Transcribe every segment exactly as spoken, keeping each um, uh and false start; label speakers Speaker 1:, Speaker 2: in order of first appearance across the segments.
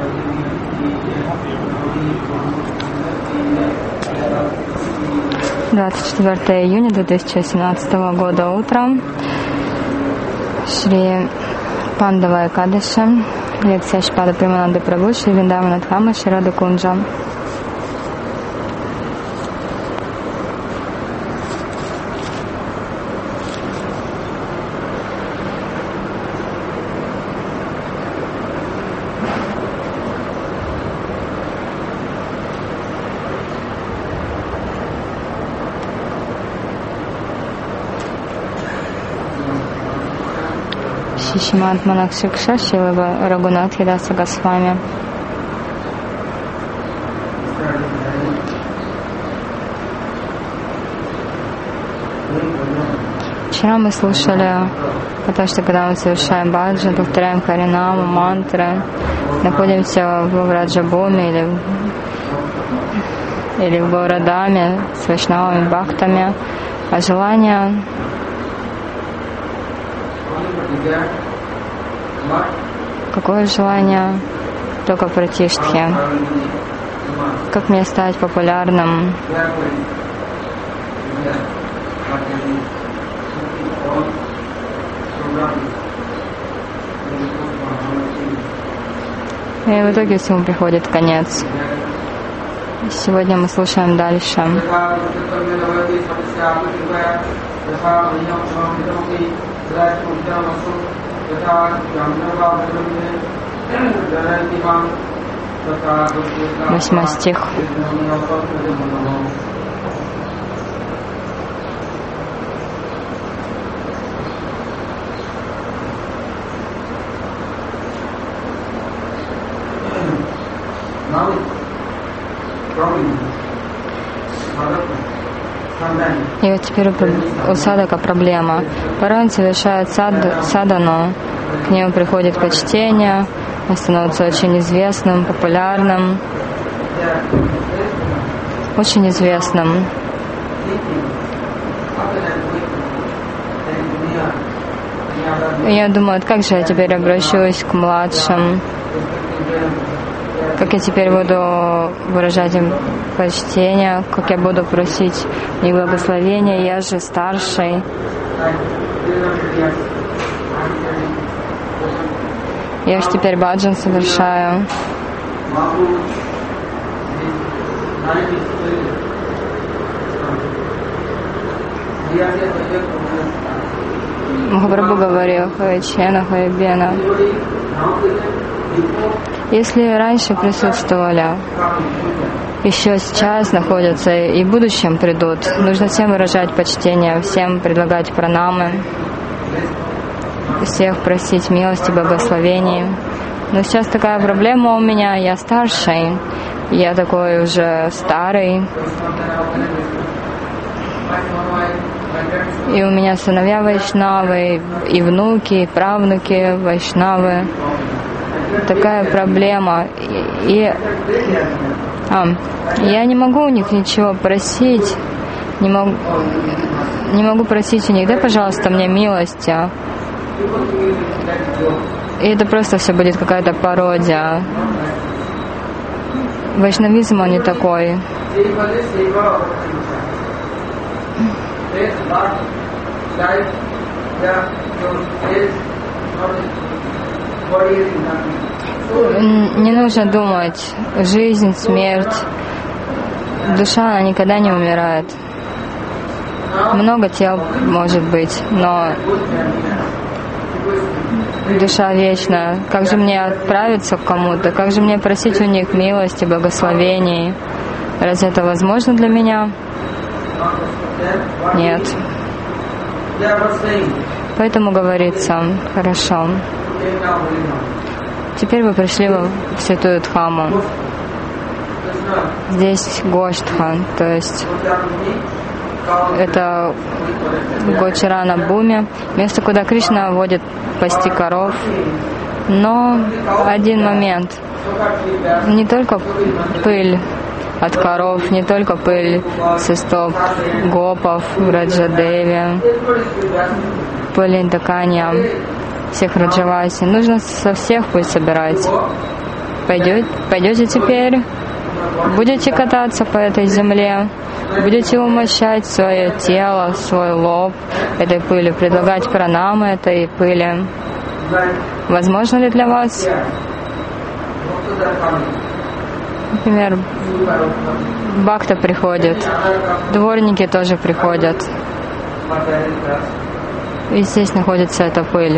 Speaker 1: двадцать четвёртого июня две тысячи восемнадцатого года утром. Шри Пандава Экадаши. Лекция Шпада Примананды Прабху, Шри Вриндавана Дхама, Шри Рада Кунджа. Шримад Манах Шикша Шилава Рагунат Хидаса Госвами. Вчера мы слушали, потому что когда мы совершаем баджан, повторяем харинаму, мантры, находимся в Враджабхуми или, или в Гаурадаме с вайшнавами, бхактами, а желание какое желание? Только пратиштхи. Как мне стать популярным? И в итоге всему приходит конец. Сегодня мы слушаем дальше. Восьмой стих. И вот теперь у садака проблема. Порой он совершает сад, садану, к нему приходит почтение, он становится очень известным, популярным, очень известным. И я думаю, как же я теперь обращусь к младшим? Как я теперь буду выражать им почтение, как я буду просить их благословения, я же старший. Я же теперь баджан совершаю. Махапрабху говорил: Хайчена, Хайбена. Если раньше присутствовали, еще сейчас находятся и в будущем придут, нужно всем выражать почтение, всем предлагать пранамы, всех просить милости, благословений. Но сейчас такая проблема у меня, я старший, я такой уже старый, и у меня сыновья вайшнавы, и внуки, и правнуки вайшнавы. Такая проблема. И, и а, я не могу у них ничего просить, не могу, не могу просить у них: дай, пожалуйста, мне милости. И это просто все будет какая-то пародия. Вайшнавизм, он не такой. Не нужно думать. Жизнь, смерть. Душа, она никогда не умирает. Много тел может быть, но душа вечна. Как же мне отправиться к кому-то? Как же мне просить у них милости, благословений? Разве это возможно для меня? Нет. Поэтому говорится: хорошо. Теперь вы пришли в святую Дхаму. Здесь Гоштха, то есть это Гочарана Бхуми, место, куда Кришна водит пасти коров. Но один момент. Не только пыль от коров, не только пыль со стоп гопов, Раджадеви, пыль Индаканья, всех Раджаваси. Нужно со всех пыль собирать. Пойдете, пойдете теперь, будете кататься по этой земле, будете умощать свое тело, свой лоб этой пылью, предлагать пранамы этой пыли. Возможно ли для вас? Например, бхакта приходит, дворники тоже приходят. И здесь находится эта пыль.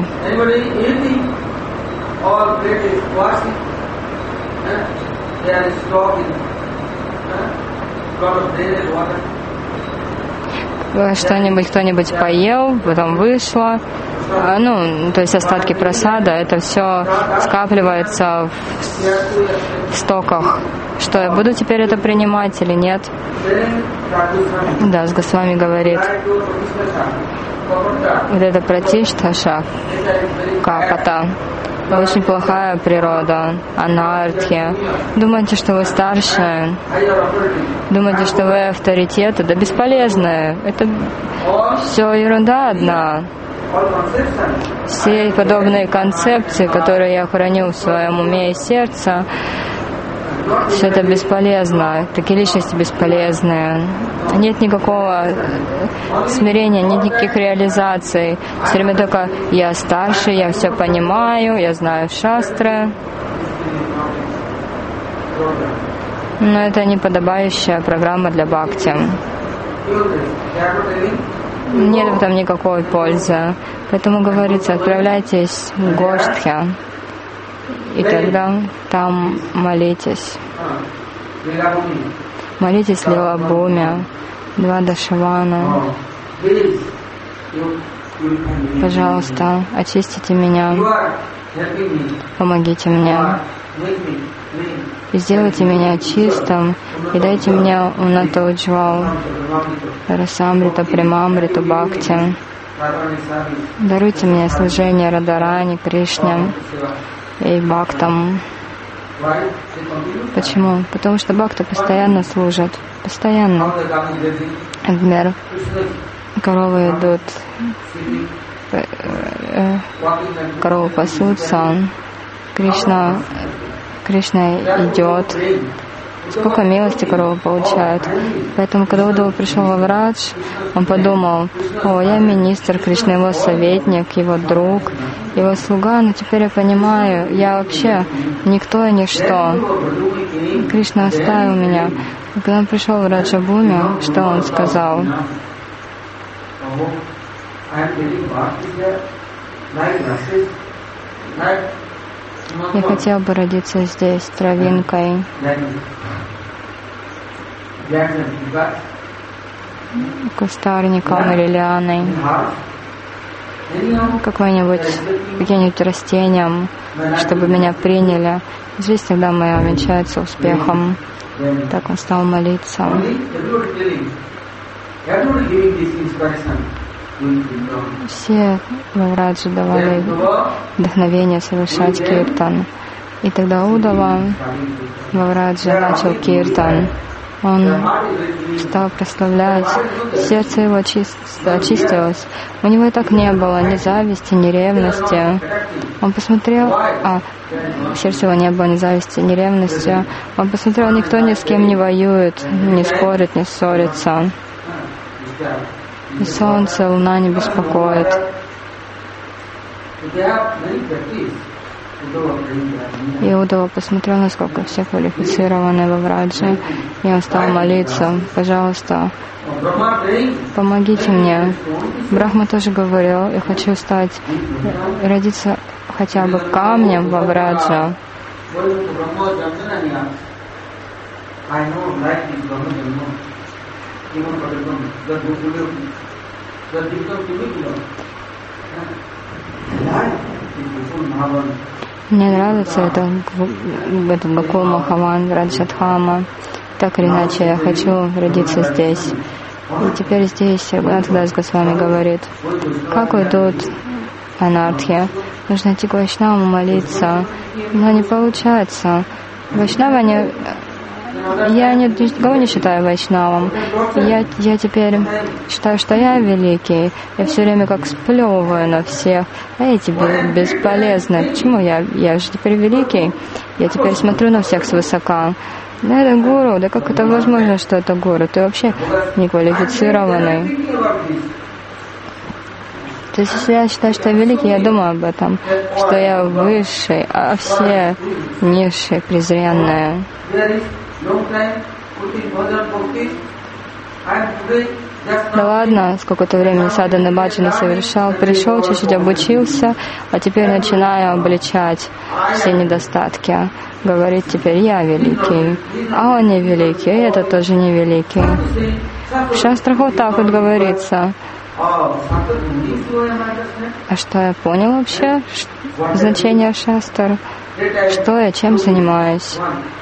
Speaker 1: Что-нибудь кто-нибудь поел, потом вышло. Ну, то есть остатки прасада, это все скапливается в, в стоках. Что я буду теперь это принимать или нет? Да, с Госвами говорит. Вот это пратишташа, капата. Очень плохая природа, анархия. Думаете, что вы старше, думаете, что вы авторитеты, да бесполезно. Это все ерунда одна. Все подобные концепции, которые я храню в своем уме и сердце, все это бесполезно. Такие личности бесполезные. Нет никакого смирения, нет никаких реализаций. Все время только я старше, я все понимаю, я знаю шастры. Но это не подобающая программа для бхакти. Нет в этом никакой пользы. Поэтому говорится, отправляйтесь в Гоштхе, и тогда там молитесь. Молитесь Лилабхуми, Двадашавана. Пожалуйста, очистите меня, помогите мне. И сделайте меня чистым, и дайте мне унната уджвал, расамрита, примамриту, бхакти. Даруйте мне служение Радарани, Кришне и бхактам. Почему? Потому что бхакта постоянно служат. Постоянно. Например, коровы идут, коровы пасутся, Кришна, Кришна идет. Сколько милости корова получает. Поэтому, когда Удава пришел во Врадж, он подумал: о, я министр Кришны, его советник, его друг, его слуга, но теперь я понимаю, я вообще никто и ничто. Кришна оставил меня. И когда он пришел в Раджабхуми, что он сказал? Я хотел бы родиться здесь, травинкой, кустарником или лианой, какой-нибудь, каким-нибудь растением, чтобы меня приняли. Жизнь тогда моя венчается успехом. Так он стал молиться. Все во Враджи давали вдохновение совершать киртан. И тогда Удава во Враджи начал киртан. Он стал прославлять, сердце его очистилось. У него и так не было ни зависти, ни ревности. Он посмотрел, а в сердце его не было ни зависти, ни ревности. Он посмотрел, никто ни с кем не воюет, не спорит, не ссорится. И солнце, луна не беспокоит. И Удава посмотрел, насколько все квалифицированы во Враджи, и он стал молиться: пожалуйста, помогите мне. Брахма тоже говорил: я хочу стать, родиться хотя бы камнем во Враджа. Мне нравится это, этот Гокул Махаван, Раджадхама. Так или иначе, я хочу родиться здесь. И теперь здесь Рагунат Дас Госвами говорит: как уйдут анархи? Нужно идти к Вайшнавам молиться. Но не получается. Вайшнавы, они, я не, никого не считаю вайшнавом. Я, я теперь считаю, что я великий. Я все время как сплевываю на всех. А эти бесполезны. Почему я? Я же теперь великий. Я теперь смотрю на всех свысока. Да это гуру. Да как это возможно, что это гуру? Ты вообще неквалифицированный. То есть, если я считаю, что я великий, я думаю об этом, что я высший, а все низшие, презренные. Да ладно, сколько-то времени садханы баджаны совершал, пришел, чуть-чуть обучился, а теперь начинаю обличать все недостатки. Говорит теперь, я великий, а он не великий, и это тоже не великий. В шастрах вот так вот говорится. А что я понял вообще? Значение шастр? Что я, чем занимаюсь?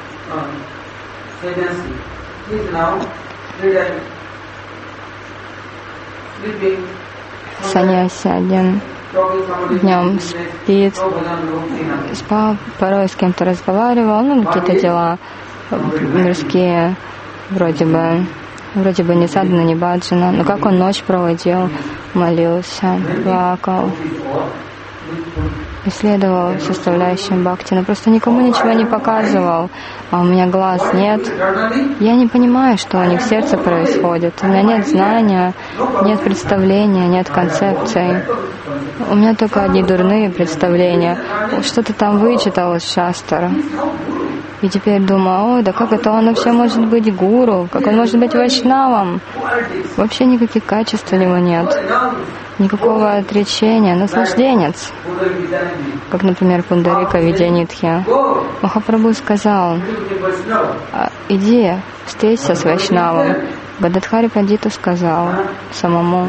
Speaker 1: Саньяси один днем спит, спал, порой с кем-то разговаривал, ну какие-то дела мирские, вроде бы, вроде бы не садхана, не баджана, но как он ночь проводил, молился, плакал, исследовал составляющие бхакти, но просто никому ничего не показывал, а у меня глаз нет. Я не понимаю, что у них в сердце происходит. У меня нет знания, нет представления, нет концепции. У меня только одни дурные представления. Что-то там вычитал из шастр. И теперь думаю, ой, да как это он вообще может быть гуру? Как он может быть вайшнавом? Вообще никаких качеств у него нет. Никакого отречения, наслажденец. Как, например, Пундарика Видянитхи. Махапрабху сказал, иди, встреться с вайшнавом. Гададхари Пандиту сказал самому.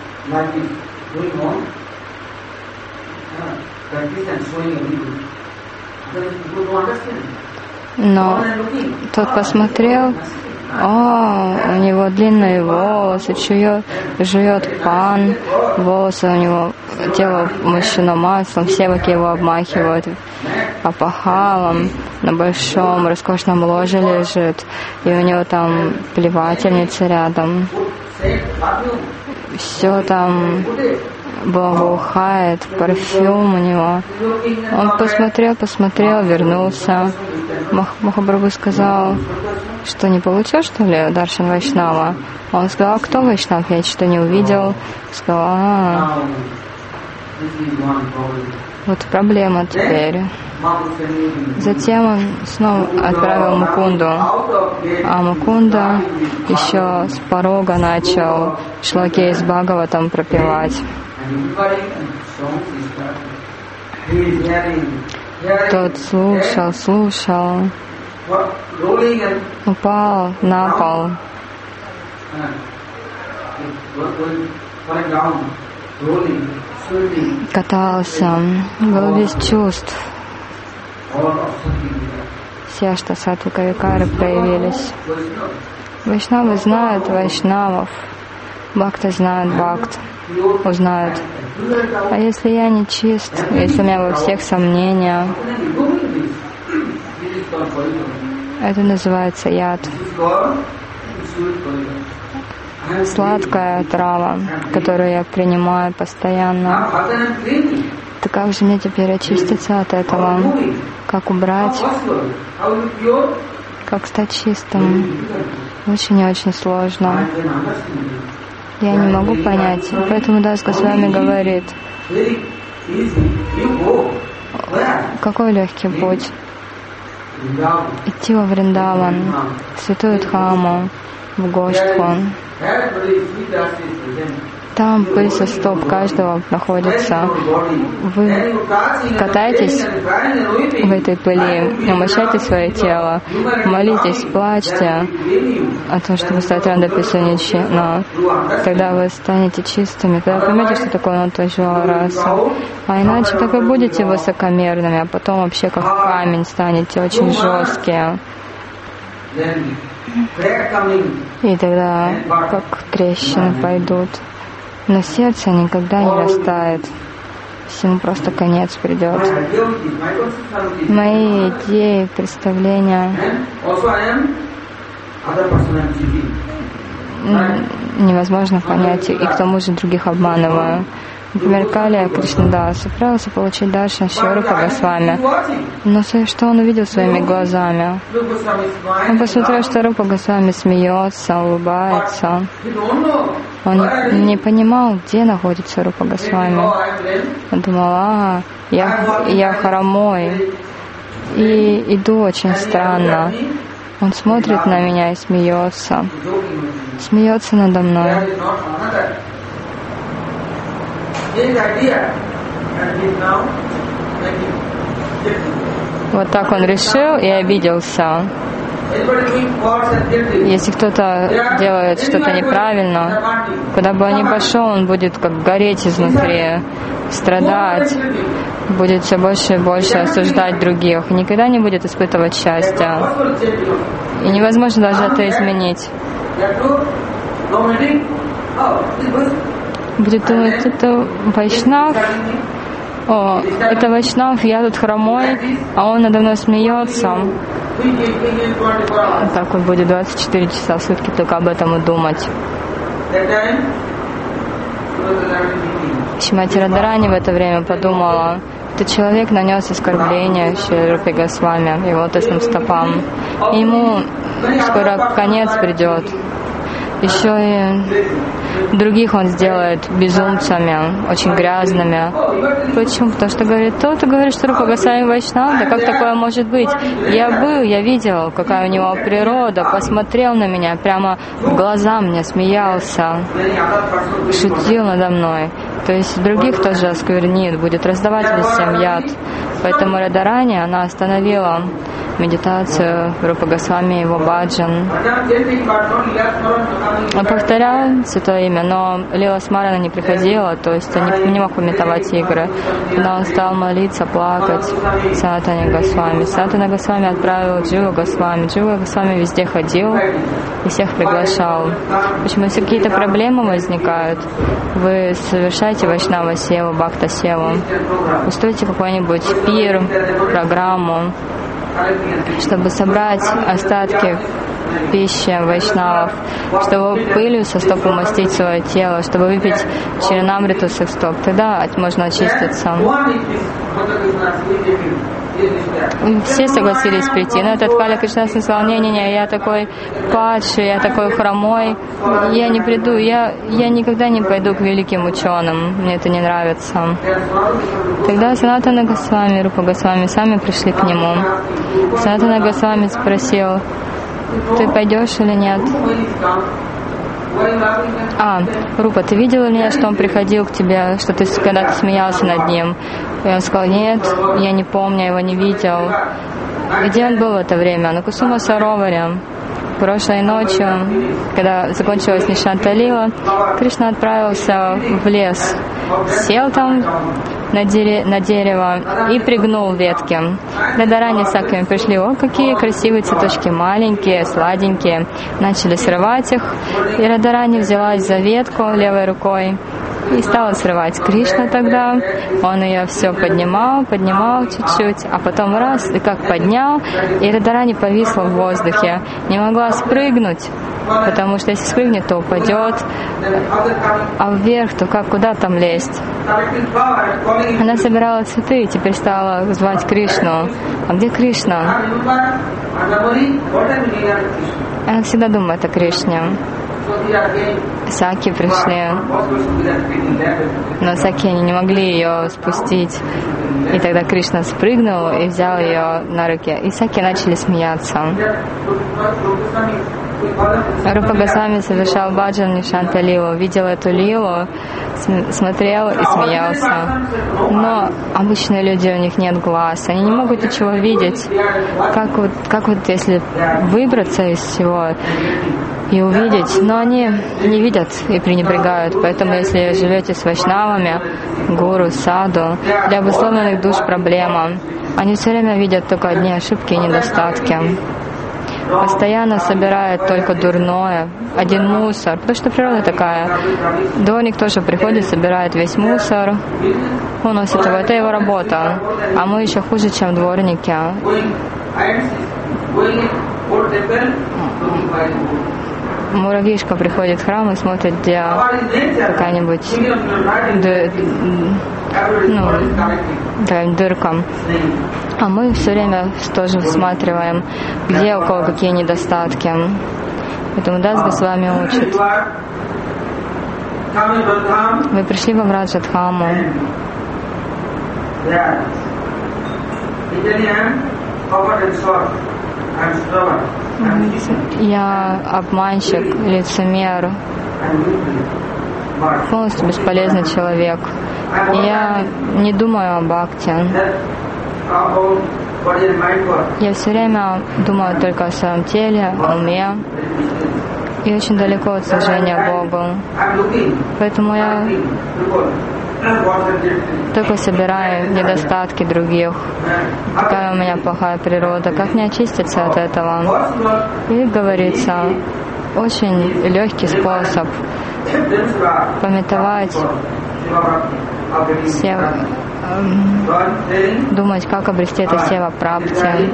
Speaker 1: Но тот посмотрел, о, у него длинные волосы, чует, жует пан, волосы у него, тело мужчина маслом, севаки его обмахивают опахалом, на большом роскошном ложе лежит, и у него там плевательница рядом. Все там благоухает, парфюм у него. Он посмотрел, посмотрел, вернулся. Мах, Махапрабху сказал, что не получил, что ли, Даршан Вайшнава? Он сказал, кто Вайшнав? Я что-то не увидел. Сказал, а, вот проблема теперь. Затем он снова отправил Мукунду, а Мукунда еще с порога начал шлоки из Бхагаватам пропевать. Тот слушал, слушал, упал на пол, катался, был без чувств. Все что саттвика викары проявились. Вайшнавы знают вайшнавов, бхакты знают бхакт, узнают. А если я не чист, если у меня во всех сомнения, это называется яд. Сладкая трава, которую я принимаю постоянно. Так как же мне теперь очиститься от этого? Как убрать? Как стать чистым? Очень и очень сложно. Я не могу понять. Поэтому Дас Госвами говорит, какой легкий путь? Идти во Вриндаван, в святую Дхаму, в Гоштху. Там пыль со стоп каждого находится. Вы катаетесь в этой пыли, омочайте свое тело, молитесь, плачьте о том, чтобы стать рандаписаничи. Но когда вы станете чистыми, тогда поймете, что такое натаджуа раса. А иначе так вы будете высокомерными, а потом вообще как камень станете, очень жесткие. И тогда как трещины пойдут. Но сердце никогда не растает. всему просто конец придет. Мои идеи, представления невозможно понять, и к тому же других обманываю. Например, Калия Кришнадас отправился получить даршан Шрила Госвами. Но что он увидел своими глазами? Он посмотрел, что Рупа Госвами смеется, улыбается. Он не, не понимал, где находится Рупа Госвами. Он думал, а, я, я хромой и иду очень странно. Он смотрит на меня и смеется. Смеется надо мной. Вот так он решил и обиделся. Если кто-то делает что-то неправильно, куда бы он ни пошел, он будет как гореть изнутри, страдать, будет все больше и больше осуждать других, и никогда не будет испытывать счастья. И невозможно даже это изменить. Будет думать, это Вайшнав, о, это Вайшнав, я тут хромой, а он надо мной смеется. Так вот будет двадцать четыре часа в сутки только об этом и думать. Шримати Радхарани в это время подумала, этот человек нанес оскорбление Шри Рупе Госвами, его лотосным стопам. И ему скоро конец придет. Еще и других он сделает безумцами, очень грязными. Почему? Потому что говорит, кто-то говорит, что Рупа Госвами Вайшнав, да как такое может быть? Я был, я видел, какая у него природа, посмотрел на меня, прямо в глаза мне смеялся, шутил надо мной. То есть других тоже осквернит, будет раздавать всем яд. Поэтому Радхарани, она остановила медитацию Рупа Госвами, его баджан. Он повторял святое имя, но Лила Смарана не приходила, то есть он не, не мог пометовать игры. Когда он стал молиться, плакать Санатане Госвами. Санатана Госвами отправил Джива Госвами. Джива Госвами везде ходил и всех приглашал. Почему? Если какие-то проблемы возникают, вы совершаете Вайшнава Севу, Бхакта Севу, устроите какой-нибудь пир, программу, чтобы собрать остатки пищи вайшнавов, чтобы пылью со стоп умастить свое тело, чтобы выпить чаринамриту с их стоп. Тогда можно очиститься. Все согласились прийти, но этот Калия Кришнадас сказал, не-не-не, я такой падший, я такой хромой, я не приду, я, я никогда не пойду к великим ученым, мне это не нравится. Тогда Санатана Госвами, Рупа Госвами сами пришли к нему. Санатана Госвами спросил, ты пойдешь или нет? А, Рупа, ты видела меня, что он приходил к тебе, что ты когда-то смеялся над ним? И он сказал, нет, я не помню, я его не видел. Где он был в это время? На Кусума Сароваре. Прошлой ночью, когда закончилась Нишанта Лила, Кришна отправился в лес, сел там на, дере- на дерево и пригнул ветки. Радхарани с Сакхами пришли, о, какие красивые цветочки, маленькие, сладенькие. Начали срывать их, и Радхарани взялась за ветку левой рукой и стала срывать. Кришна тогда, он ее все поднимал, поднимал чуть-чуть, а потом раз, и как поднял, и Радхарани повисла в воздухе, не могла спрыгнуть, потому что если спрыгнет, то упадет, а вверх, то как, куда там лезть? Она собирала цветы и теперь стала звать Кришну. А где Кришна? Она всегда думает о Кришне. Саки пришли, но Саки они не могли ее спустить. И тогда Кришна спрыгнул и взял ее на руки. И Саки начали смеяться. Рупа Госвами совершал баджан Нишанта Лилу, видел эту лилу, смотрел и смеялся. Но обычные люди, у них нет глаз, они не могут ничего видеть. Как вот, как вот если выбраться из всего и увидеть, но они не видят и пренебрегают. Поэтому если живете с вайшнавами, гуру, саду, для обусловленных душ проблема. Они все время видят только одни ошибки и недостатки. Постоянно собирает только дурное, один мусор, потому что природа такая. Дворник тоже приходит, собирает весь мусор, уносит его. Это его работа. А мы еще хуже, чем дворники. Муравьишка приходит в храм и смотрит, где какая-нибудь д- ну, такая дырка. А мы все время тоже всматриваем, где у кого какие недостатки. Поэтому Дас Госвами учит. Вы пришли во Враджадхаму. Я обманщик, лицемер, полностью бесполезный человек. И я не думаю о бхакти. Я все время думаю только о своем теле, о уме. И очень далеко от служения Богу. Поэтому я только собираю недостатки других. Какая у меня плохая природа, как мне очиститься от этого. И говорится, очень легкий способ памятовать, сева, эм, думать, как обрести это сева прапти.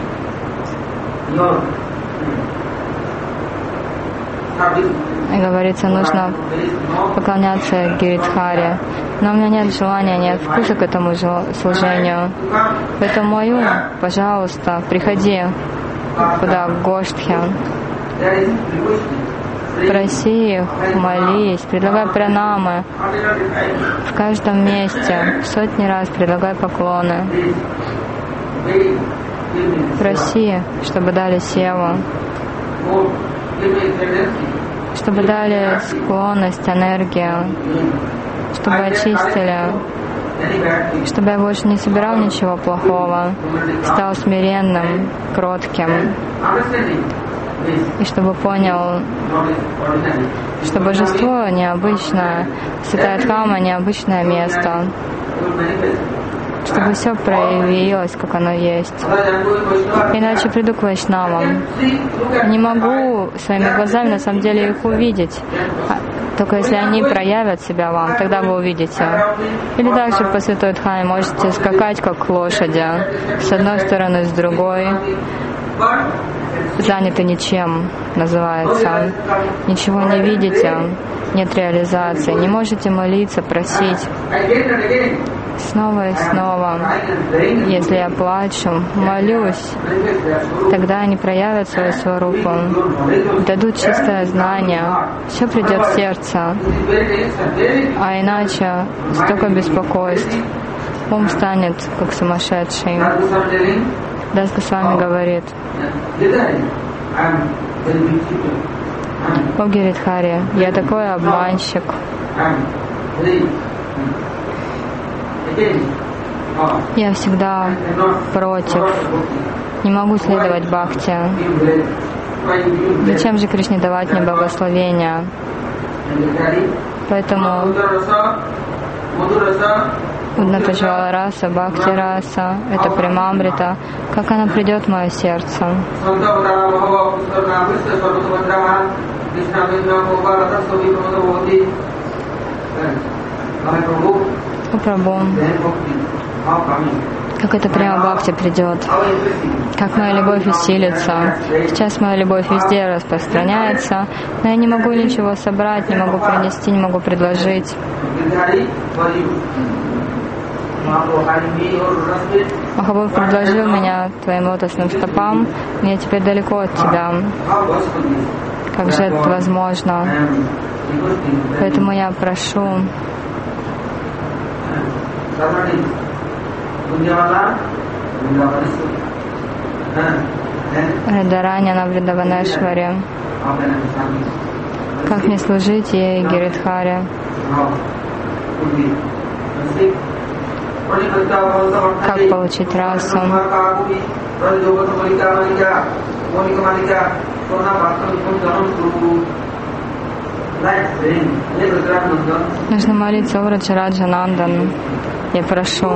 Speaker 1: И говорится, нужно поклоняться Гиридхаре. Но у меня нет желания, нет вкуса к этому служению. Поэтому молю, пожалуйста, приходи куда, к Гоштхе. Проси их, молись, предлагай пранамы. В каждом месте, сотни раз предлагай поклоны. Проси, чтобы дали севу, чтобы дали склонность, энергию, чтобы очистили, чтобы я больше не собирал ничего плохого, стал смиренным, кротким, и чтобы понял, что божество необычное, Святая Дхамма необычное место, чтобы все проявилось, как оно есть. Иначе приду к вайшнавам. Не могу своими глазами на самом деле их увидеть. Только если они проявят себя вам, тогда вы увидите. Или также по Святой Дхамме можете скакать как лошади, с одной стороны, с другой. Заняты ничем, называется. Ничего не видите, нет реализации. Не можете молиться, просить. Снова и снова. Если я плачу, молюсь, тогда они проявят свою сварупу, дадут чистое знание, все придет в сердце. А иначе столько беспокойств, ум станет как сумасшедший. Дас Госвами говорит: о Гиридхаре, я такой обманщик. Я всегда против. Не могу следовать бхакти. Зачем же Кришне давать мне благословения? Поэтому Удната раса, бхакти раса, это примамрита, как она придет в мое сердце. О Прабху, как это прямо бхакти придет, как моя любовь усилится. Сейчас моя любовь везде распространяется, но я не могу ничего собрать, не могу принести, не могу предложить. Махапрабху предложил меня твоим лотосным стопам, мне теперь далеко от тебя. Как же это возможно? Поэтому я прошу, Радарани на Вриндаванешваре, как мне служить ей, Гиридхаре? Как получить расу? Нужно молиться о Раджараджа Нандан. Я прошу,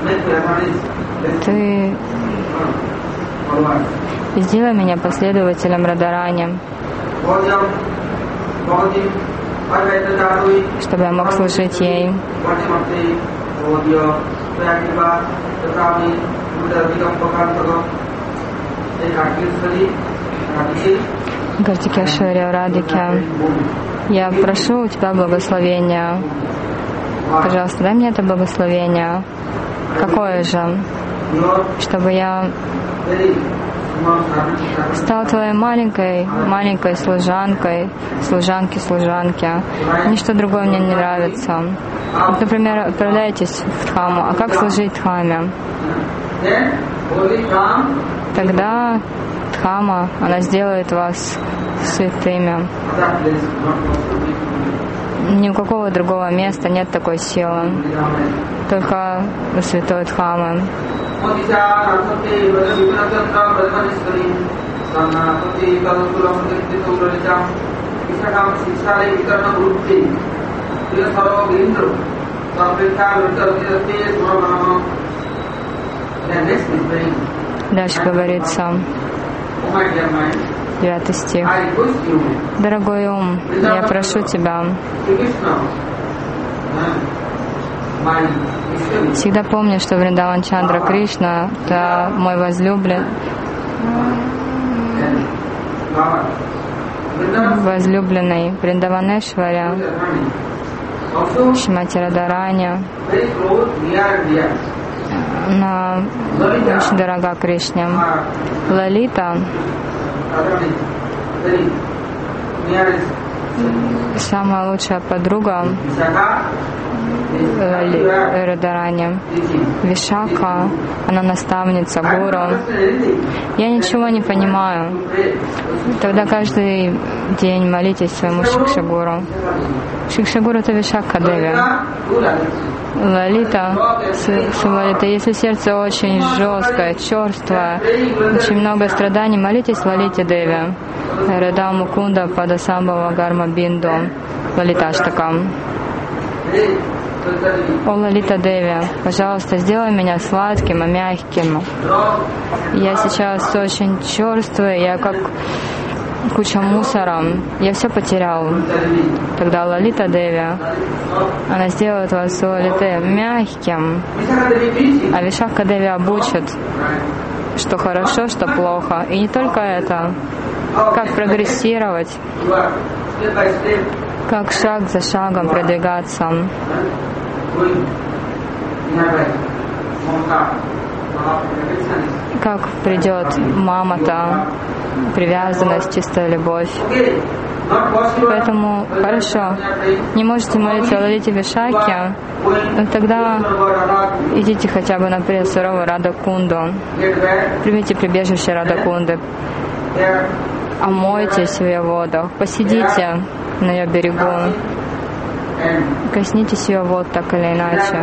Speaker 1: ты сделай меня последователем Радарани, чтобы я мог служить ей. Картикешваре, Радике, я прошу у тебя благословения. Пожалуйста, дай мне это благословение. Какое же? Чтобы я стал твоей маленькой, маленькой служанкой, служанки, служанки. Ничто другое мне не нравится. Вот, например, отправляетесь в Дхаму. А как служить Дхаме? Тогда Дхама, она сделает вас святыми. Ни у какого другого места нет такой силы. Только у святой Дхамы. Дальше говорится, девятый стих. Дорогой ум, я прошу тебя, всегда помни, что Вриндаван Чандра Кришна — это мой возлюблен, возлюбленный Вриндаванешваря, Шримати Радарани. Она очень дорога Кришне. Лалита — самая лучшая подруга Радарани. Вишака, она наставница, гуру. Я ничего не понимаю. Тогда каждый день молитесь своему Шикшагуру. Шикшагуру — это Вишака Деви. Лалита, Лалита, если сердце очень жесткое, черствое, очень много страданий, молитесь Лалите Деви. Рада Мукунда Падасамбава Гарма Бинду Лалиташтакам. О, Лалита Деви, пожалуйста, сделай меня сладким и мягким. Я сейчас очень черствый, я как куча мусора. Я все потерял. Тогда Лалита Деви, она сделает вас, Лалите, мягким. А Вишака Деви обучит, что хорошо, что плохо. И не только это. Как прогрессировать. Как шаг за шагом продвигаться. Как придет мамата, привязанность, чистая любовь. Поэтому, хорошо, не можете молиться о Лалите Вишаке, но тогда идите хотя бы на суровую Радакунду. Примите прибежище Радакунды. Омойтесь в ее водах, посидите на ее берегу, коснитесь ее вод так или иначе.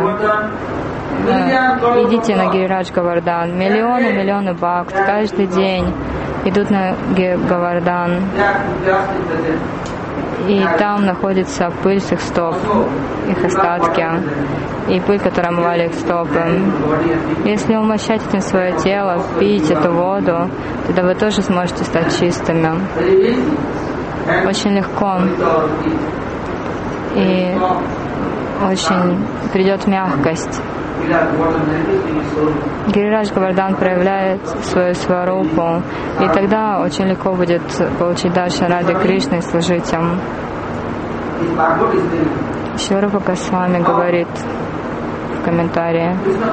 Speaker 1: Идите на Гирирадж Говардан. Миллионы, миллионы бхакт каждый день идут на Говардан. И там находится пыль с их стоп, их остатки, и пыль, которая омывали их стопы. Если умощать этим свое тело, пить эту воду, тогда вы тоже сможете стать чистыми. Очень легко. И очень придет мягкость. Гирирадж Говардан проявляет свою сварупу, и тогда очень легко будет получить даршан Рады Кришны и служить им. Шиларупа Госвами говорит в комментарии: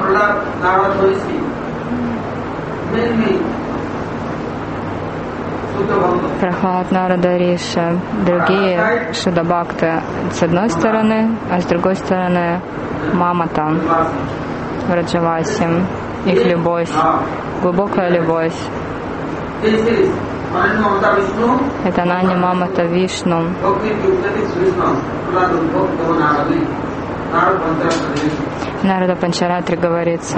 Speaker 1: Прахлад, Нарада, Риша, другие Шудабхакты с одной стороны, а с другой стороны Мамата, Враджаваси, их любовь, глубокая любовь. Это Ананья Мамата Вишну. Нарада Панчаратри говорится,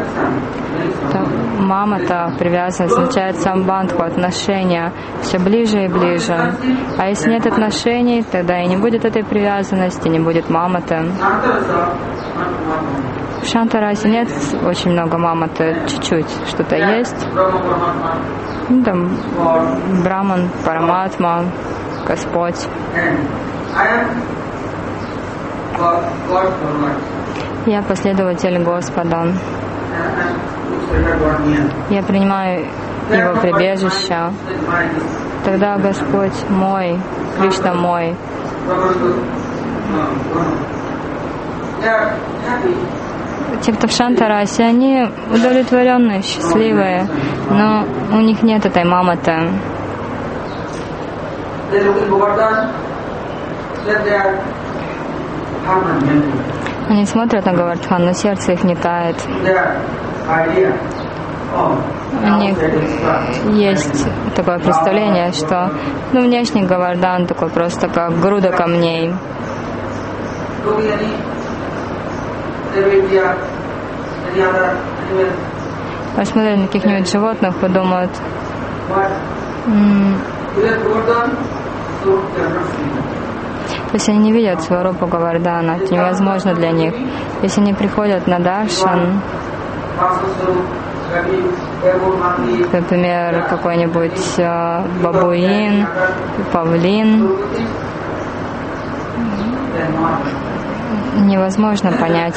Speaker 1: мамата, привязанность, означает самбандху, отношения, все ближе и ближе. А если нет отношений, тогда и не будет этой привязанности, не будет маматы. В Шантарасе нет очень много маматы, чуть-чуть что-то есть. Ну, там Браман, Параматма, Господь. Я последователь Господа. Я принимаю Его прибежище. Тогда Господь мой, Кришна мой. Те, кто в Шантарасе, они удовлетворенные, счастливые, но у них нет этой маматы. Они смотрят на Говардхан, но сердце их не тает. У них есть такое представление, что ну, внешний Говардан такой просто как груда камней. Посмотрят на каких-нибудь животных и думают, м- то есть они не видят сварупу Говардана, это невозможно для них. Если они приходят на даршан, например, какой-нибудь э, бабуин, павлин, невозможно понять.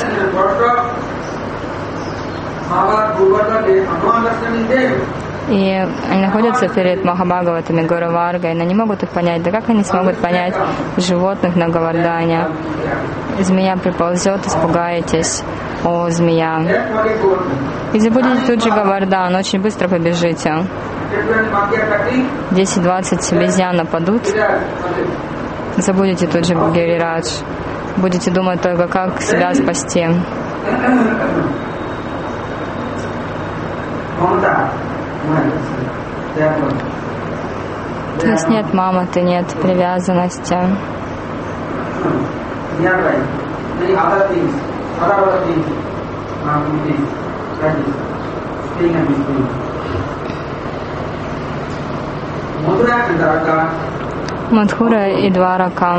Speaker 1: И они находятся перед Махабхагаватами, Гуру Варгой, но не могут их понять. Да как они смогут понять животных на Говардане? Змея приползет, испугаетесь. О, змея. И забудете тут же Говардан, очень быстро побежите. десять-двадцать обезьян нападут, забудете тут же Гирирадж. Будете думать только, как себя спасти. То есть нет мамы-то, нет привязанности. Мадхура и Дварака.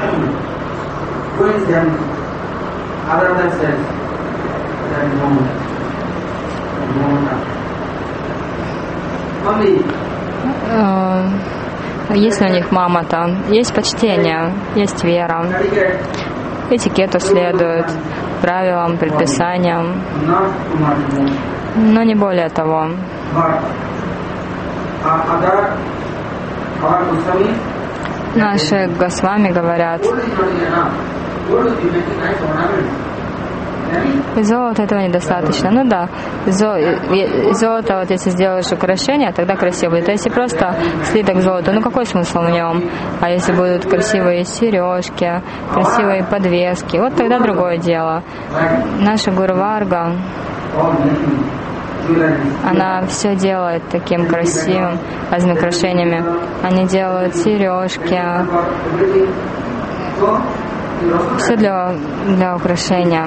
Speaker 1: Есть ли у них мама-то? Есть почтение, есть вера. Этикету следуют, правилам, предписаниям, но не более того. Наши Госвами говорят, золота этого недостаточно. Ну да, золото, вот если сделаешь украшение, тогда красиво будет. А если просто слиток золота, ну какой смысл в нем? А если будут красивые сережки, красивые подвески, вот тогда другое дело. Наша Гуру Варга, она все делает таким красивым, разными украшениями. Они делают сережки, все для, для украшения.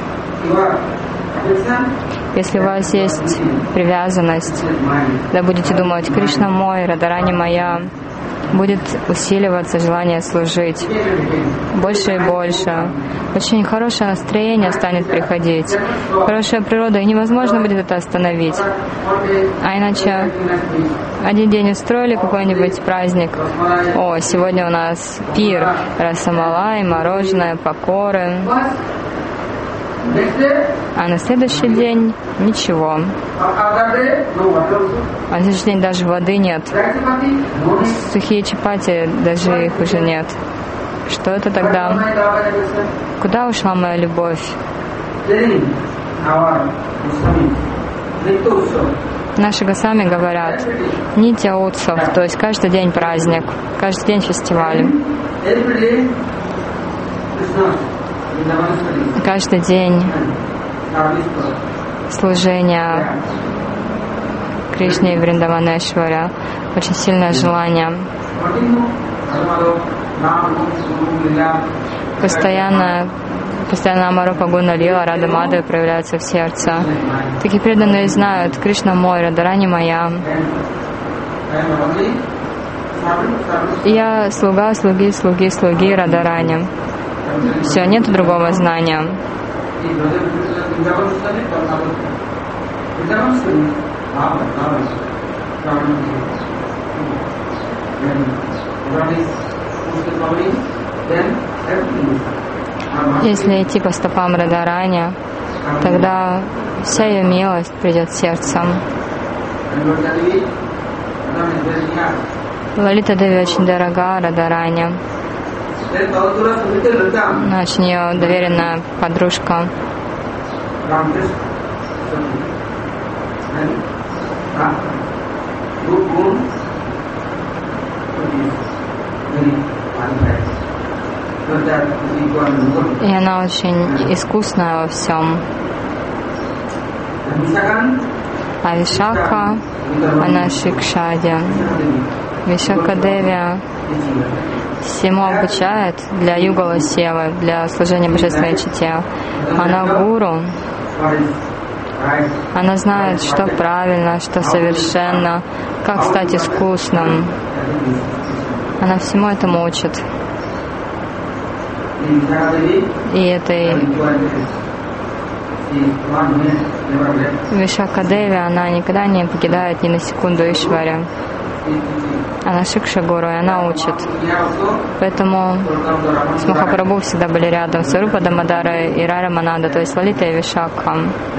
Speaker 1: Если у вас есть привязанность, когда будете думать, Кришна мой, Радарани моя, будет усиливаться желание служить больше и больше. Очень хорошее настроение станет приходить, хорошая природа, и невозможно будет это остановить. А иначе один день устроили какой-нибудь праздник, о, сегодня у нас пир, расамалай, мороженое, покоры, а на следующий день ничего. А на следующий день даже воды нет. Сухие чапати, даже их уже нет. Что это тогда? Куда ушла моя любовь? Наши Госвами говорят, нитья утсав, то есть каждый день праздник, каждый день фестиваль. Каждый день служения Кришне и Вриндаванешваре, очень сильное желание. Постоянно, постоянно Амарупа Гуна Лила, Рада Мадхава проявляются в сердце. Такие преданные знают, Кришна мой, Радарани моя. Я слуга, слуги, слуги, слуги Радарани. Все, нет другого знания. Если идти по стопам Радарани, тогда вся ее милость придет сердцем. Лалита Деви очень дорога Радарани. Она очень ее доверенная подружка. И она очень искусная во всем. А Вишака, она Шикшади. Вишака Деви всему обучает для югала севы, для служения божественной чите. Она гуру. Она знает, что правильно, что совершенно, как стать искусным. Она всему этому учит. И этой Вишака Деви, она никогда не покидает ни на секунду Ишвари. Она Шикша Гуру, и она учит. Поэтому с Махапрабху всегда были рядом. Сварупа Дамодара и Рарамананда, то есть Лалита и Вишака.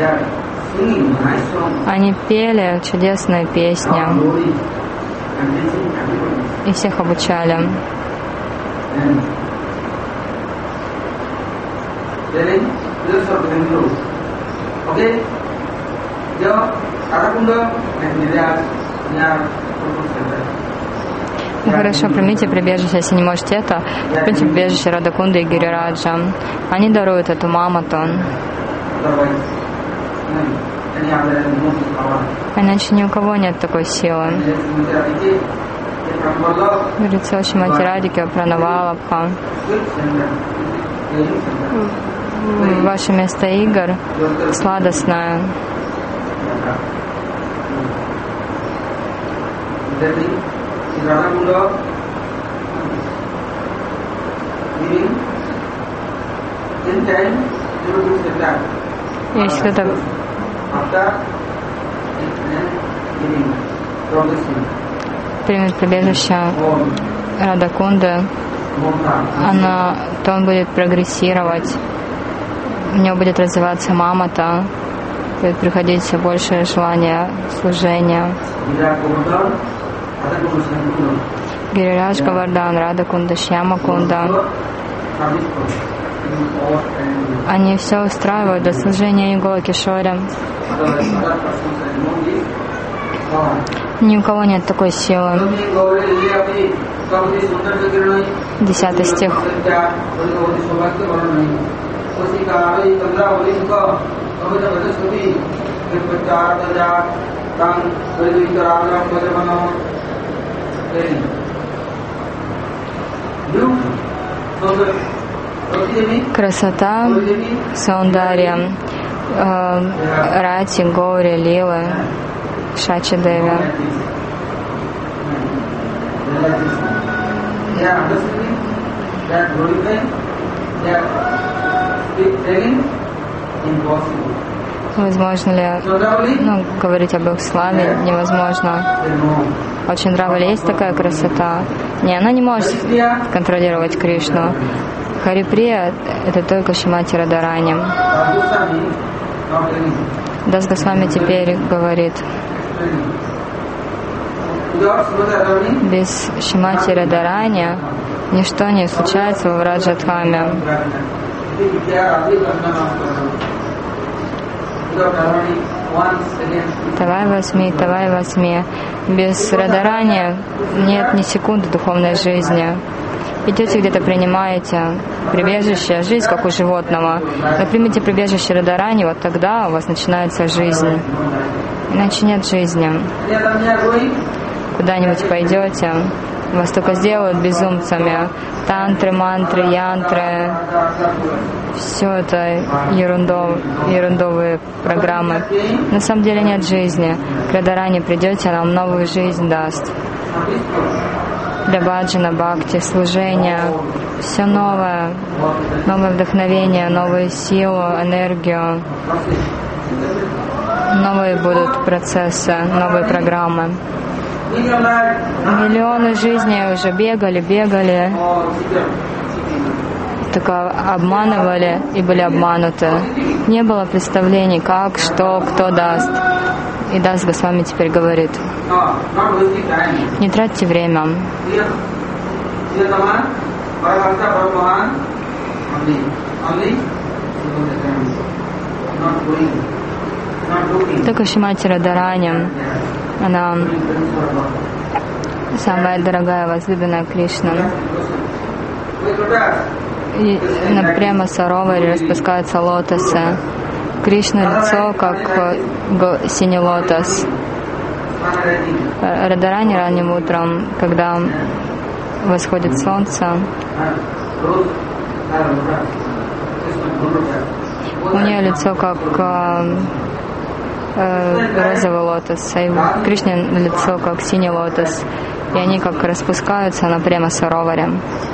Speaker 1: Они пели чудесные песни и всех обучали. Ну, хорошо, примите прибежище, если не можете это, примите прибежище Радакунда и Гирираджа. Они даруют эту мамату. Иначе ни у кого нет такой силы. Говорится очень Матирадике, Пранавалабха. Ваше место игр сладостное. Если кто-то примет прибежище Радакунды, она, то он будет прогрессировать, у него будет развиваться мамата, будет приходить все большее желание служения. Гирирадж Гавардан, Радакунда, Шьямакунда. Они все устраивают для служения Югала Кишоре. Ни у кого нет такой силы. Десятый стих. Красота, Саундарья, э, Рати, Гаури, Лилы, Шачи Деви. Возможно ли, ну, говорить об их славе невозможно. Очень нравится, есть такая красота. Не, она не может контролировать Кришну. Хариприя — это только Шримати Радарани. Дас Госвами теперь говорит, без Шримати Радарани ничто не случается в Враджадхаме. Тавай Васми, Тавай Васми. Без Радарани нет ни секунды духовной жизни. Идете где-то, принимаете прибежище, жизнь как у животного. Но примите прибежище Радарани, вот тогда у вас начинается жизнь. Иначе нет жизни. Куда-нибудь пойдете, вас только сделают безумцами. Тантры, мантры, янтры. Все это ерундов, ерундовые программы. На самом деле нет жизни. К Радарани придете, она вам новую жизнь даст. Для баджана, бхакти, служения. Все новое. Новое вдохновение, новую силу, энергию. Новые будут процессы, новые программы. Миллионы жизней уже бегали, бегали. только обманывали и были обмануты. Не было представлений, как, что, кто даст. И Дас Госвами теперь говорит: не тратьте время. Только Шримати Радарани, она самая дорогая, возлюбленная Кришна. И на прямо Сароваре распускаются лотосы. Кришна лицо, как синий лотос. Радарани ранним утром, когда восходит солнце, у нее лицо как э, э, розовый лотос, а у Кришны лицо как синий лотос. И они как распускаются на прямо Сароваре.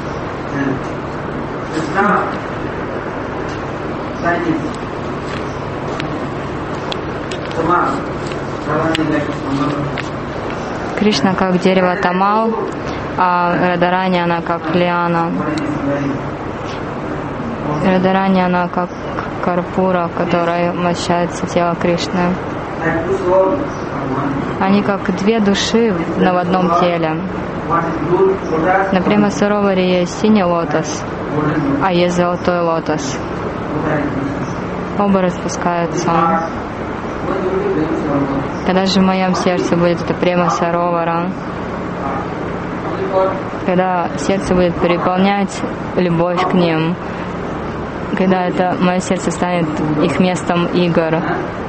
Speaker 1: Кришна как дерево Тамал, а Радарани она как лиана. Радарани она как карпура, которой мощается тело Кришны. Они как две души, но в одном теле. На прямо Сароваре есть синий лотос, а есть золотой лотос. Оба распускаются. Когда же в моем сердце будет это прямо Саровара, когда сердце будет переполнять любовь к ним, когда это мое сердце станет их местом игр.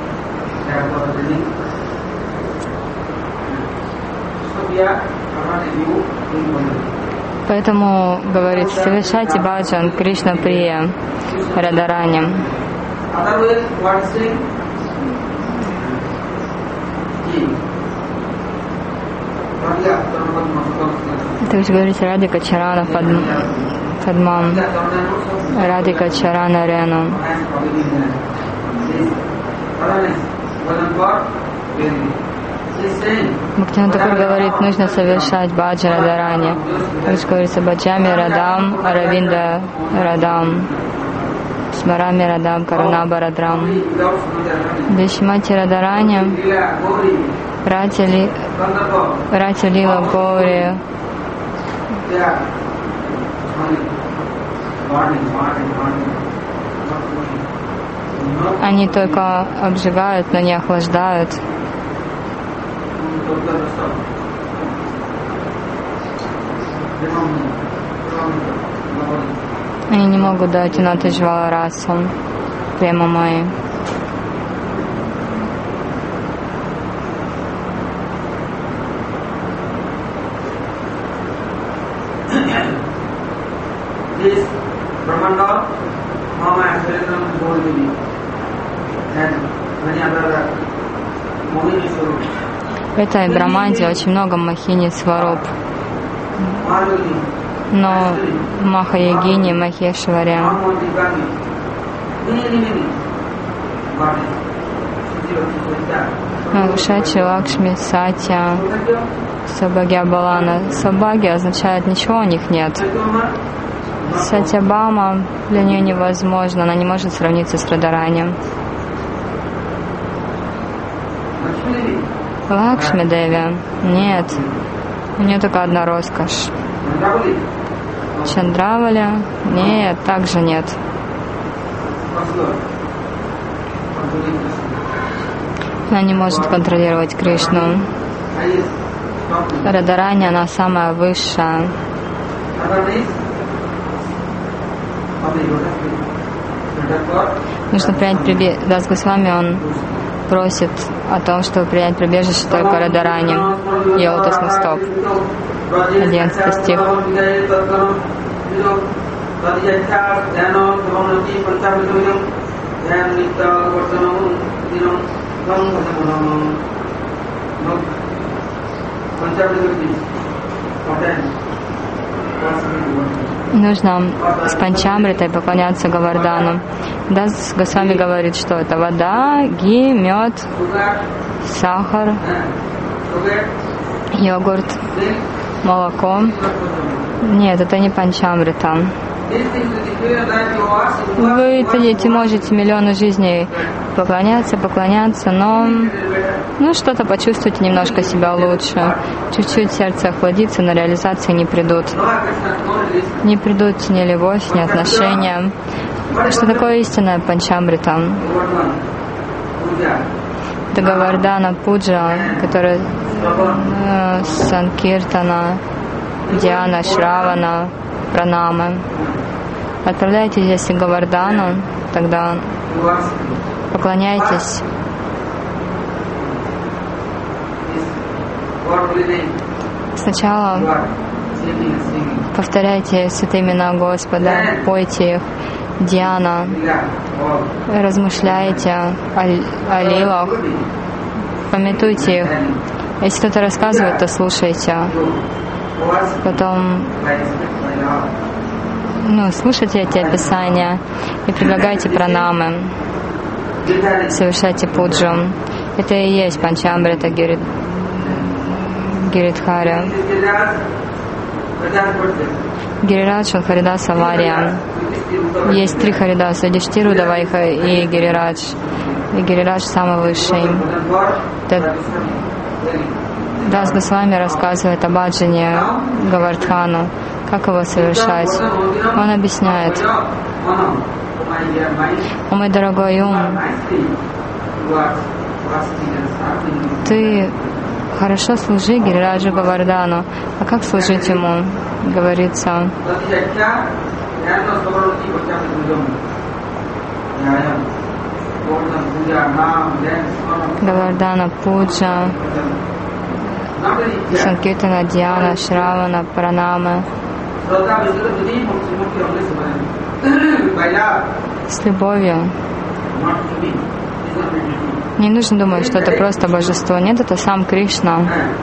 Speaker 1: Поэтому, говорит, совершайте баджан Кришна Прия Радарани. Также говорится Радика Чарана Падмам, Радика Чарана Рену. Бхактивинода Тхакур говорит, нужно совершать баджа Радарани. Также говорится Баджами Радам, Аравинда Радам, Смарами Радам, Карунаба Радрам. Дешмати Радарани, Рати Лила Гори. Они только обжигают, но не охлаждают. Они не могут дать Уната Джвала расу, прямо мои. В этой Брахманде очень много Махини Сваруп, но Маха-Йогини, Махешвари, Шачи, Лакшми, Сатья, Сабагья Балана. Сабагья означает ничего у них нет. Сатьябама для нее невозможно, она не может сравниться с Радаранием. Лакшми Деви, нет, у нее только одна роскошь. Чандравали, нет, также нет. Она не может контролировать Кришну. Радарани, она самая высшая. Нужно принять прибежище. Дас Госвами, он просит о том, чтобы принять прибежище только Радарани. Ее лотосный стоп. одиннадцатый стих. Нужно с панчамритой поклоняться Говардану. Дас Госвами говорит, что это вода, ги, мед, сахар, йогурт, молоко. Нет, это не панчамрита. Вы эти можете миллионы жизней поклоняться, поклоняться, но ну, что-то почувствуйте немножко себя лучше. Чуть-чуть сердце охладится, но реализации не придут. Не придут ни любовь, ни отношения. Что такое истинная панчамрита? Это Говардхана Пуджа, которая э, Санкиртана, Дьяна, Шравана, Пранамы. Отправляйтесь здесь в Говардхану, тогда поклоняйтесь. Сначала повторяйте святые имена Господа, пойте их, Дьяна, размышляйте о, о лилах, памятуйте их. Если кто-то рассказывает, то слушайте. Потом ну, слушайте эти описания и предлагайте пранамы, совершайте пуджу. Это и есть панчамрита Гирид... Гиридхари. Гирирадж, он Харидаса Вария. Есть три Харидаса: Юдхиштира, Удавайха и Гирирадж. И Гирирадж самый высший. Дас Госвами рассказывает об баджане Говардхану, как его совершать. Он объясняет: «О мой дорогой ум, ты хорошо служи Гирираджу Говардхану». А как служить ему? Говорится: Говардхана Пуджа, Санкиртана, Дьяна, Шравана, Пранамы. С любовью. Не нужно думать, что это просто божество. Нет, это сам Кришна.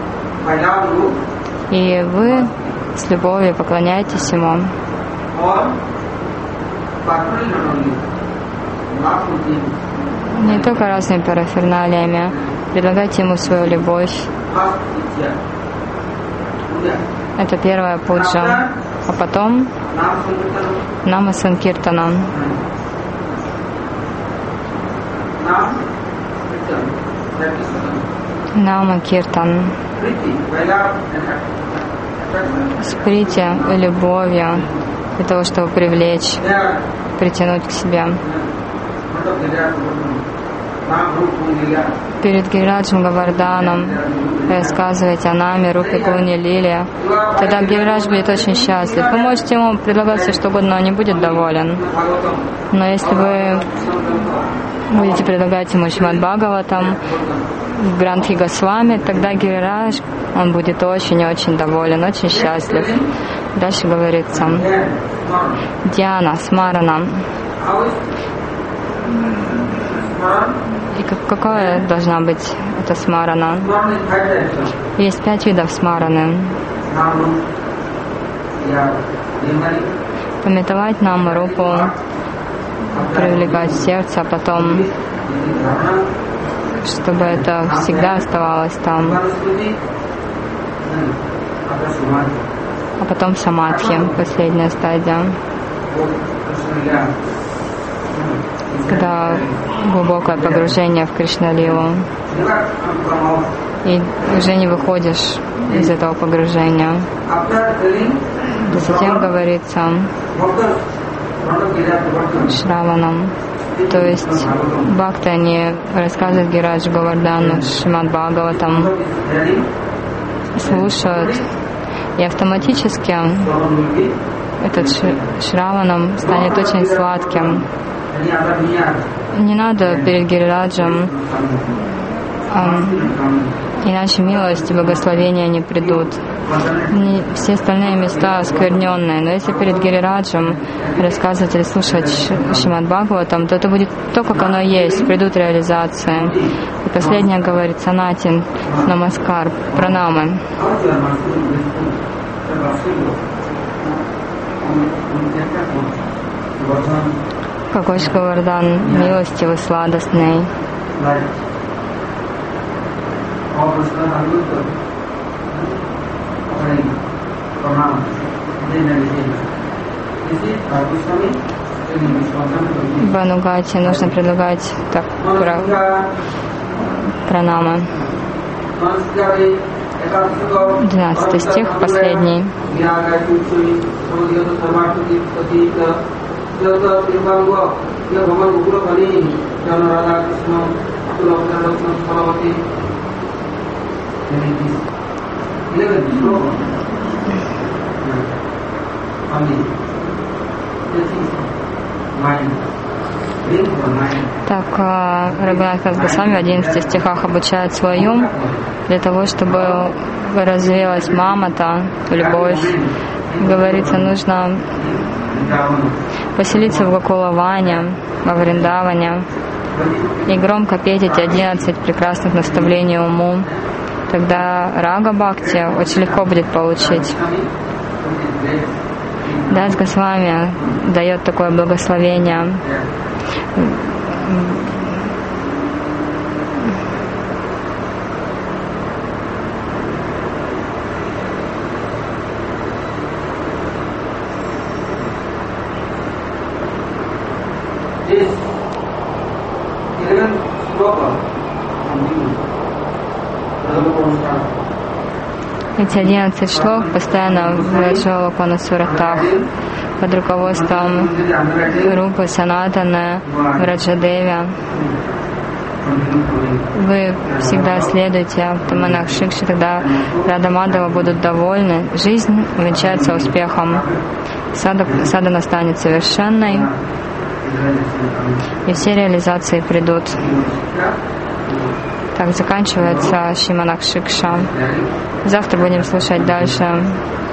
Speaker 1: И вы с любовью поклоняетесь ему. Не только разными параферналиями. Предлагайте ему свою любовь. Это первая пуджа. А потом Нама Санкиртана. Нама Киртан. С прити и любовью для того, чтобы привлечь, притянуть к себе. Перед Гирираджем Говардханом рассказывайте о Наме, Рупе, Гуне, Лиле. Тогда Гирирадж будет очень счастлив. Вы можете ему предлагать все что угодно, но он не будет доволен. Но если вы будете предлагать ему Шримад Бхагаватам, Грантхи Госвами, тогда Гирирадж, он будет очень-очень доволен, очень счастлив. Дальше говорится: Дьяна, Смарана. И какая должна быть эта смарана? Есть пять видов смараны. Памятовать наму, рупу, привлекать в сердце, а потом, чтобы это всегда оставалось там. А потом самадхи, последняя стадия, когда глубокое погружение в Кришна-лилу, и уже не выходишь из этого погружения. И затем говорится Шраванам, то есть бхакты, они рассказывают Гирираджу Говардхану, Шримад Бхагаватам, слушают, и автоматически этот Шраванам станет очень сладким. Не надо перед Гирираджем, а, иначе милость и благословения не придут. Не, все остальные места оскверненные, но если перед Гирираджем рассказывать или слушать Шримад Бхагаватам, то это будет то, как оно есть, придут реализации. И последнее говорит Санатин Намаскар, пранамы. Какой же Говардхан милостивый, сладостный. В Анугате нужно предлагать так пра, пранамы. Двенадцатый стих, последний. Так, Рагунатхас Госвами в одиннадцати стихах обучает свой ум для того, чтобы развилась мамата, любовь. Говорится, нужно поселиться в Гокулаване, во Вриндаване и громко петь эти одиннадцать прекрасных наставлений уму. Тогда рага бхакти очень легко будет получить. Дас Госвами дает такое благословение. Эти одиннадцать шлок постоянно в Шалокона Суратах под руководством Рупы Санатаны, Враджадеви. Вы всегда следуете Автоманах Шикши, тогда Рада Мадава будут довольны. Жизнь увенчается успехом. Садхана станет совершенной, и все реализации придут. Так заканчивается Шриманах Шикша. Завтра будем слушать дальше